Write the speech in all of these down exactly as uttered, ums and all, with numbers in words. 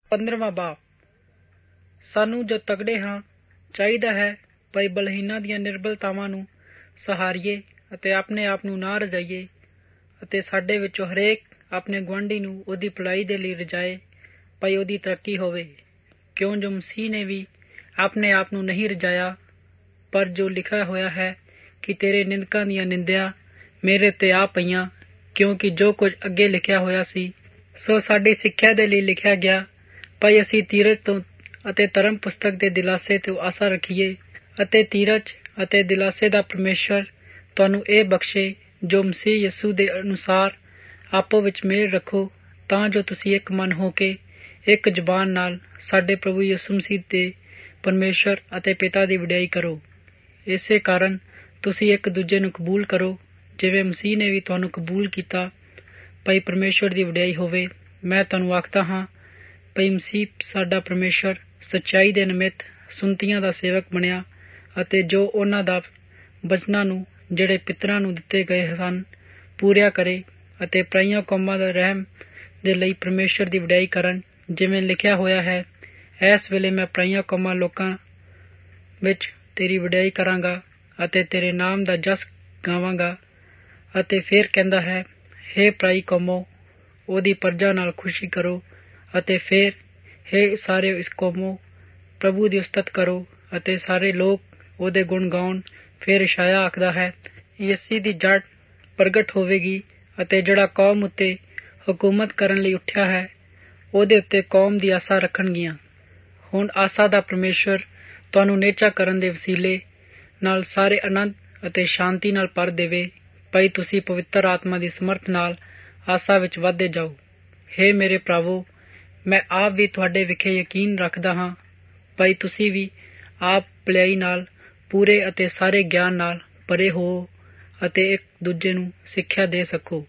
ਪੰਦਰਵਾਂ ਬਾਬ। ਸਾਨੂੰ ਜੋ ਤਗੜੇ ਹਾਂ ਚਾਹੀਦਾ ਹੈ ਭਾਈ ਬਲਹੀਨਾਂ ਦੀਆਂ ਨਿਰਬਲਤਾਵਾਂ ਨੂੰ ਸਹਾਰੀਏ ਅਤੇ ਆਪਣੇ ਆਪ ਨੂੰ ਨਾ ਰਜਾਈਏ ਅਤੇ ਸਾਡੇ ਵਿੱਚੋਂ ਹਰੇਕ ਆਪਣੇ ਗੁਆਂਢੀ ਨੂੰ ਉਹਦੀ ਭਲਾਈ ਦੇ ਲਈ ਰਜਾਏ ਭਾਈ ਉਹਦੀ ਤਰੱਕੀ ਹੋਵੇ, ਕਿਉਂ ਜੋ ਮਸੀਹ ਨੇ ਵੀ ਆਪਣੇ ਆਪ ਨੂੰ ਨਹੀਂ ਰਜਾਇਆ, ਪਰ ਜੋ ਲਿਖਿਆ ਹੋਇਆ ਹੈ ਕਿ ਤੇਰੇ ਨਿੰਦਕਾਂ ਦੀਆਂ ਨਿੰਦਿਆ ਮੇਰੇ ਤੇ ਆ ਪਈਆਂ, ਕਿਉਂਕਿ ਜੋ ਕੁਝ ਅੱਗੇ ਲਿਖਿਆ ਹੋਇਆ ਸੀ ਸੋ ਸਾਡੀ ਸਿੱਖਿਆ ਦੇ ਲਈ ਲਿਖਿਆ ਗਿਆ ਭਾਈ ਅਸੀਂ ਧੀਰਜ ਤੋਂ ਅਤੇ ਧਰਮ ਪੁਸਤਕ ਦੇ ਦਿਲਾਸੇ ਤੋਂ ਆਸਾ ਰੱਖੀਏ ਅਤੇ ਧੀਰਜ ਅਤੇ ਦਿਲਾਸੇ ਦਾ ਪਰਮੇਸ਼ਵਰ ਤੁਹਾਨੂੰ ਇਹ ਬਖਸ਼ੇ ਜੋ ਮਸੀਹ ਯਿਸੂ ਦੇ ਅਨੁਸਾਰ ਆਪੋ ਵਿੱਚ ਮੇਲ ਰੱਖੋ, ਤਾਂ ਜੋ ਤੁਸੀਂ ਇੱਕ ਮਨ ਹੋ ਕੇ ਇੱਕ ਜ਼ੁਬਾਨ ਨਾਲ ਸਾਡੇ ਪ੍ਰਭੂ ਯਿਸੂ ਮਸੀਹ ਦੇ ਪਰਮੇਸ਼ਵਰ ਅਤੇ ਪਿਤਾ ਦੀ ਵਡਿਆਈ ਕਰੋ। ਇਸੇ ਕਾਰਨ ਤੁਸੀਂ ਇੱਕ ਦੂਜੇ ਨੂੰ ਕਬੂਲ ਕਰੋ ਜਿਵੇਂ ਮਸੀਹ ਨੇ ਵੀ ਤੁਹਾਨੂੰ ਕਬੂਲ ਕੀਤਾ, ਭਾਈ ਪਰਮੇਸ਼ਵਰ ਦੀ ਵਡਿਆਈ ਹੋਵੇ। ਮੈਂ ਤੁਹਾਨੂੰ ਆਖਦਾ ਹਾਂ ਭਾਈ ਮਸੀਹ ਸਾਡਾ ਪਰਮੇਸ਼ਵਰ ਸੱਚਾਈ ਦੇ ਨਿਮਿਤ ਸੁਣਤੀਆਂ ਦਾ ਸੇਵਕ ਬਣਿਆ ਅਤੇ ਜੋ ਉਹਨਾਂ ਦਾ ਬਚਨਾਂ ਨੂੰ ਜਿਹੜੇ ਪਿਤਰਾਂ ਨੂੰ ਦਿੱਤੇ ਗਏ ਸਨ ਪੂਰਿਆ ਕਰੇ ਅਤੇ ਪਰਾਈਆਂ ਕੌਮਾਂ ਦਾ ਰਹਿਮ ਦੇ ਲਈ ਪਰਮੇਸ਼ਵਰ ਦੀ ਵਡਿਆਈ ਕਰਨ, ਜਿਵੇਂ ਲਿਖਿਆ ਹੋਇਆ ਹੈ, ਇਸ ਵੇਲੇ ਮੈਂ ਪਰਾਈਆਂ ਕੌਮਾਂ ਲੋਕਾਂ ਵਿੱਚ ਤੇਰੀ ਵਡਿਆਈ ਕਰਾਂਗਾ ਅਤੇ ਤੇਰੇ ਨਾਮ ਦਾ ਜਸ ਗਾਵਾਂਗਾ। ਅਤੇ ਫਿਰ ਕਹਿੰਦਾ ਹੈ, ਹੇ ਪਰਾਈ ਕੌਮੋ ਉਹਦੀ ਪਰਜਾ ਨਾਲ ਖੁਸ਼ੀ ਕਰੋ ਅਤੇ ਫਿਰ ਹੇ ਸਾਰੇ ਇਸ ਕੌਮੋ ਪ੍ਰਭੂ ਦੀ ਉਸਤਤ ਕਰੋ ਅਤੇ ਸਾਰੇ ਲੋਕ ਉਹਦੇ ਗੁਣ ਗਾਉਣ। ਫਿਰ ਇਸ਼ਾਇਆ ਆਖਦਾ ਹੈ, ਯਸੀ ਦੀ ਜੜ ਪ੍ਰਗਟ ਹੋਵੇਗੀ ਅਤੇ ਜਿਹੜਾ ਕੌਮ ਉੱਤੇ ਹਕੂਮਤ ਕਰਨ ਲਈ ਉੱਠਿਆ ਹੈ ਉਹਦੇ ਉੱਤੇ ਕੌਮ ਦੀ ਆਸਾ ਰੱਖਣਗੀਆਂ। ਹੁਣ ਆਸਾ ਦਾ ਪਰਮੇਸ਼ਵਰ ਤੁਹਾਨੂੰ ਨੇਚਾ ਕਰਨ ਦੇ ਵਸੀਲੇ ਨਾਲ ਸਾਰੇ ਆਨੰਦ ਅਤੇ ਸ਼ਾਂਤੀ ਨਾਲ ਭਰ ਦੇਵੇ, ਭਾਈ ਤੁਸੀਂ ਪਵਿੱਤਰ ਆਤਮਾ ਦੀ ਸਮਰਥ ਨਾਲ ਆਸਾ ਵਿੱਚ ਵੱਧਦੇ ਜਾਓ। ਹੇ ਮੇਰੇ ਭਰਾਵੋ, ਮੈਂ ਆਪ ਵੀ ਤੁਹਾਡੇ ਵਿਖੇ ਯਕੀਨ ਰੱਖਦਾ ਹਾਂ ਭਾਈ ਤੁਸੀਂ ਵੀ ਆਪ ਭਲਾਈ ਨਾਲ ਪੂਰੇ ਅਤੇ ਸਾਰੇ ਗਿਆਨ ਨਾਲ ਭਰੇ ਹੋ ਅਤੇ ਇੱਕ ਦੂਜੇ ਨੂੰ ਸਿੱਖਿਆ ਦੇ ਸਕੋ।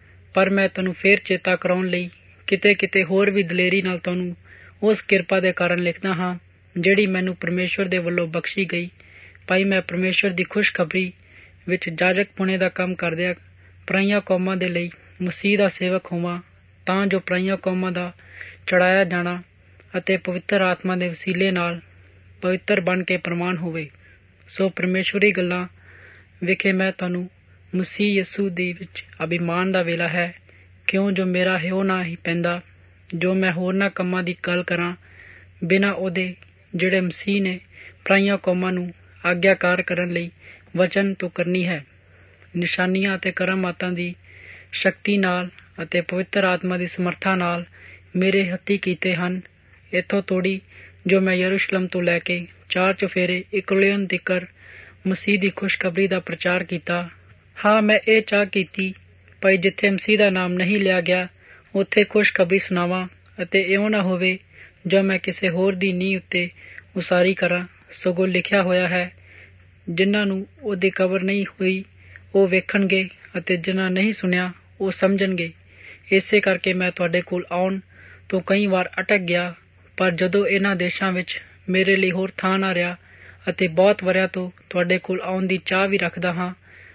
ਪਰ ਮੈਂ ਤੁਹਾਨੂੰ ਫੇਰ ਚੇਤਾ ਕਰਾਉਣ ਲਈ ਕਿਤੇ ਕਿਤੇ ਹੋਰ ਵੀ ਦਲੇਰੀ ਨਾਲ ਤੁਹਾਨੂੰ ਉਸ ਕਿਰਪਾ ਦੇ ਕਾਰਨ ਲਿਖਦਾ ਹਾਂ ਜਿਹੜੀ ਮੈਨੂੰ ਪਰਮੇਸ਼ਵਰ ਦੇ ਵੱਲੋਂ ਬਖਸ਼ੀ ਗਈ, ਭਾਈ ਮੈਂ ਪਰਮੇਸ਼ਵਰ ਦੀ ਖੁਸ਼ਖਬਰੀ ਵਿੱਚ ਜਾਜਕ ਪੁਣੇ ਦਾ ਕੰਮ ਕਰਦਿਆਂ ਪਰਾਈਆਂ ਕੌਮਾਂ ਦੇ ਲਈ ਮਸੀਹ ਦਾ ਸੇਵਕ ਹੋਵਾਂ, ਤਾਂ ਜੋ ਪਰਾਈਆਂ ਕੌਮਾਂ ਦਾ ਚੜਾਇਆ ਜਾਣਾ ਅਤੇ ਪਵਿੱਤਰ ਆਤਮਾ ਦੇ ਵਸੀਲੇ ਨਾਲ ਪਵਿੱਤਰ ਬਣ ਕੇ ਪ੍ਰਮਾਣ ਹੋਵੇ। ਸੋ ਪਰਮੇਸ਼ਵਰੀ ਗੱਲਾਂ ਵਿਖੇ ਮੈਂ ਤੁਹਾਨੂੰ ਮਸੀਹ ਯਿਸੂ ਦੇ ਵਿੱਚ ਅਭਿਮਾਨ ਦਾ ਵੇਲਾ ਹੈ, ਕਿਉਂ ਜੋ ਮੇਰਾ ਹਿਓ ਨਾ ਹੀ ਪੈਂਦਾ ਜੋ ਮੈਂ ਹੋਰਨਾਂ ਕੰਮਾਂ ਦੀ ਗੱਲ ਕਰਾਂ ਬਿਨਾਂ ਉਹਦੇ ਜਿਹੜੇ ਮਸੀਹ ਨੇ ਪਰਾਈਆਂ ਕੌਮਾਂ ਨੂੰ ਆਗਿਆਕਾਰ ਕਰਨ ਲਈ ਵਚਨ ਤੋਂ ਕਰਨੀ ਹੈ, ਨਿਸ਼ਾਨੀਆਂ ਅਤੇ ਕਰਾਮਾਤਾਂ ਦੀ ਸ਼ਕਤੀ ਨਾਲ ਅਤੇ ਪਵਿੱਤਰ ਆਤਮਾ ਦੀ ਸਮਰਥਾ ਨਾਲ ਮੇਰੇ ਹੱਥੀਂ ਕੀਤੇ ਹਨ। ਇੱਥੋਂ ਤੋੜੀ ਜੋ ਮੈਂ ਯਰੂਸ਼ਲਮ ਤੋਂ ਲੈ ਕੇ ਚਾਰ ਚੁਫੇਰੇ ਇਕੁਲੀਅਨ ਤਿੱਕਰ ਮਸੀਹ ਦੀ ਖੁਸ਼ਖਬਰੀ ਦਾ ਪ੍ਰਚਾਰ ਕੀਤਾ। ਹਾਂ, ਮੈਂ ਇਹ ਚਾਹ ਕੀਤੀ ਭਾਈ ਜਿੱਥੇ ਮਸੀਹ ਦਾ ਨਾਮ ਨਹੀਂ ਲਿਆ ਗਿਆ ਉੱਥੇ ਖੁਸ਼ਖਬਰੀ ਸੁਣਾਵਾਂ, ਅਤੇ ਇਉਂ ਨਾ ਹੋਵੇ ਜੋ ਮੈਂ ਕਿਸੇ ਹੋਰ ਦੀ ਨੀਂਹ ਉੱਤੇ ਉਸਾਰੀ ਕਰਾਂ। ਸਗੋਂ ਲਿਖਿਆ ਹੋਇਆ ਹੈ, ਜਿਨ੍ਹਾਂ ਨੂੰ ਉਹਦੀ ਕਬਰ ਨਹੀਂ ਹੋਈ ਉਹ ਵੇਖਣਗੇ ਅਤੇ ਜਿਨ੍ਹਾਂ ਨਹੀਂ ਸੁਣਿਆ ਉਹ ਸਮਝਣਗੇ। ਇਸੇ ਕਰਕੇ ਮੈਂ ਤੁਹਾਡੇ ਕੋਲ ਆਉਣ ਤੋਂ ਕਈ ਵਾਰ ਅਟਕ ਗਿਆ, ਪਰ ਜਦੋਂ ਇਹਨਾਂ ਦੇਸ਼ਾਂ ਵਿੱਚ ਮੇਰੇ ਲਈ ਹੋਰ ਥਾਂ ਨਾ ਰਿਹਾ ਅਤੇ ਬਹੁਤ ਵਰ੍ਹਿਆਂ ਤੋਂ ਤੁਹਾਡੇ ਕੋਲ ਆਉਣ ਦੀ ਚਾਹ ਵੀ ਰੱਖਦਾ ਹਾਂ,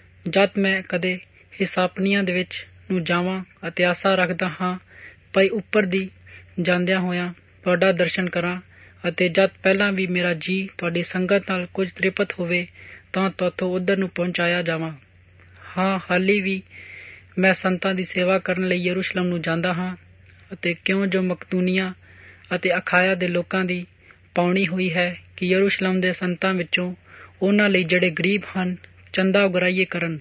ਜਦ ਮੈਂ ਕਦੇ ਹਿਸਾਪਨੀਆਂ ਦੇ ਵਿੱਚ ਨੂੰ ਜਾਵਾਂ ਅਤੇ ਆਸਾ ਰੱਖਦਾ ਹਾਂ ਭਾਈ ਉੱਪਰ ਦੀ ਜਾਂਦਿਆਂ ਹੋਇਆਂ ਤੁਹਾਡਾ ਦਰਸ਼ਨ ਕਰਾਂ, ਅਤੇ ਜਦ ਪਹਿਲਾਂ ਵੀ ਮੇਰਾ ਜੀ ਤੁਹਾਡੀ ਸੰਗਤ ਨਾਲ ਕੁਝ ਤ੍ਰਿਪਤ ਹੋਵੇ ਤਾਂ ਤੁਹਾਥੋਂ ਉੱਧਰ ਨੂੰ ਪਹੁੰਚਾਇਆ ਜਾਵਾਂ। ਹਾਂ, ਹਾਲੀ ਵੀ ਮੈਂ ਸੰਤਾਂ ਦੀ ਸੇਵਾ ਕਰਨ ਲਈ ਯਰੂਸ਼ਲਮ ਨੂੰ ਜਾਂਦਾ ਹਾਂ, ਅਤੇ ਕਿਉਂ ਜੋ ਮਕਦੂਨੀਆ ਅਤੇ ਅਖਾਇਆ ਦੇ ਲੋਕਾਂ ਦੀ ਪਾਉਣੀ ਹੋਈ ਹੈ ਕਿ ਯਰੂਸ਼ਲਮ ਦੇ ਸੰਤਾਂ ਵਿੱਚੋਂ ਉਹਨਾਂ ਲਈ ਜਿਹੜੇ ਗਰੀਬ ਹਨ ਚੰਦਾ ਉਗਰਾਈਏ ਕਰਨ।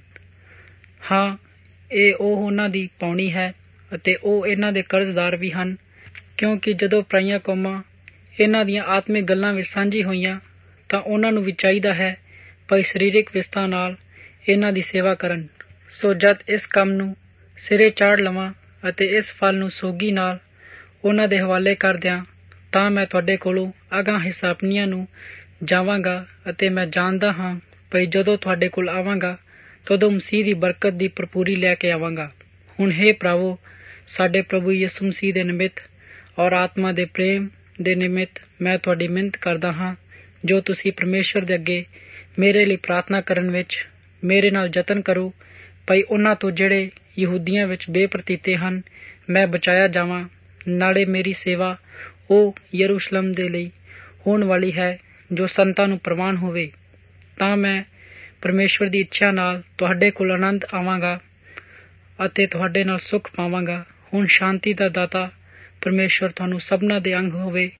ਹਾਂ, ਇਹ ਉਹ ਉਹਨਾਂ ਦੀ ਪਾਉਣੀ ਹੈ ਅਤੇ ਉਹ ਇਹਨਾਂ ਦੇ ਕਰਜ਼ਦਾਰ ਵੀ ਹਨ, ਕਿਉਂਕਿ ਜਦੋਂ ਪਰਾਈਆਂ ਕੌਮਾਂ ਇਹਨਾਂ ਦੀਆਂ ਆਤਮਿਕ ਗੱਲਾਂ ਵਿੱਚ ਸਾਂਝੀ ਹੋਈਆਂ ਤਾਂ ਉਹਨਾਂ ਨੂੰ ਵੀ ਚਾਹੀਦਾ ਹੈ ਭਾਈ ਸਰੀਰਕ ਵਿਸਥਾ ਨਾਲ ਇਹਨਾਂ ਦੀ ਸੇਵਾ ਕਰਨ। ਸੋ ਜਦ ਇਸ ਕੰਮ ਨੂੰ ਸਿਰੇ ਚਾੜ ਲਵਾਂ ਅਤੇ ਇਸ ਫਲ ਨੂੰ ਸੋਗੀ ਨਾਲ ਉਹਨਾਂ ਦੇ ਹਵਾਲੇ ਕਰ ਦਿਆਂ, ਤਾਂ ਮੈਂ ਤੁਹਾਡੇ ਕੋਲੋਂ ਅਗਾਂਹ ਹਿਸਾਪਨੀਆਂ ਨੂੰ ਜਾਵਾਂਗਾ ਅਤੇ ਮੈਂ ਜਾਣਦਾ ਹਾਂ ਭਾਈ ਜਦੋਂ ਤੁਹਾਡੇ ਕੋਲ ਆਵਾਂਗਾ ਤਦੋਂ ਮਸੀਹ ਦੀ ਬਰਕਤ ਦੀ ਭਰਪੂਰੀ ਲੈ ਕੇ ਆਵਾਂਗਾ। ਹੁਣ ਹੇ ਭਰਾਵੋ, ਸਾਡੇ ਪ੍ਰਭੂ ਯਿਸੂ ਮਸੀਹ ਦੇ ਨਿਮਿਤ ਔਰ ਆਤਮਾ ਦੇ ਪ੍ਰੇਮ ਦੇ ਨਿਮਿਤ ਮੈਂ ਤੁਹਾਡੀ ਮਿਹਨਤ ਕਰਦਾ ਹਾਂ, ਜੋ ਤੁਸੀਂ ਪਰਮੇਸ਼ਵਰ ਦੇ ਅੱਗੇ ਮੇਰੇ ਲਈ ਪ੍ਰਾਰਥਨਾ ਕਰਨ ਵਿੱਚ ਮੇਰੇ ਨਾਲ ਯਤਨ ਕਰੋ ਭਾਈ ਉਹਨਾਂ ਤੋਂ ਜਿਹੜੇ ਯਹੂਦੀਆਂ ਵਿੱਚ ਬੇਪ੍ਰਤੀਤੇ ਹਨ ਮੈਂ ਬਚਾਇਆ ਜਾਵਾਂ, ਨਾਲੇ ਮੇਰੀ ਸੇਵਾ ਉਹ ਯਰੂਸ਼ਲਮ ਦੇ ਲਈ ਹੋਣ ਵਾਲੀ ਹੈ ਜੋ ਸੰਤਾਂ ਨੂੰ ਪ੍ਰਵਾਨ ਹੋਵੇ, ਤਾਂ ਮੈਂ ਪਰਮੇਸ਼ਵਰ ਦੀ ਇੱਛਾ ਨਾਲ ਤੁਹਾਡੇ ਕੋਲ ਆਨੰਦ ਆਵਾਂਗਾ ਅਤੇ ਤੁਹਾਡੇ ਨਾਲ ਸੁੱਖ ਪਾਵਾਂਗਾ। ਹੁਣ ਸ਼ਾਂਤੀ ਦਾ ਦਾਤਾ ਪਰਮੇਸ਼ਵਰ ਤੁਹਾਨੂੰ ਸਭਨਾਂ ਦੇ ਅੰਗ ਹੋਵੇ।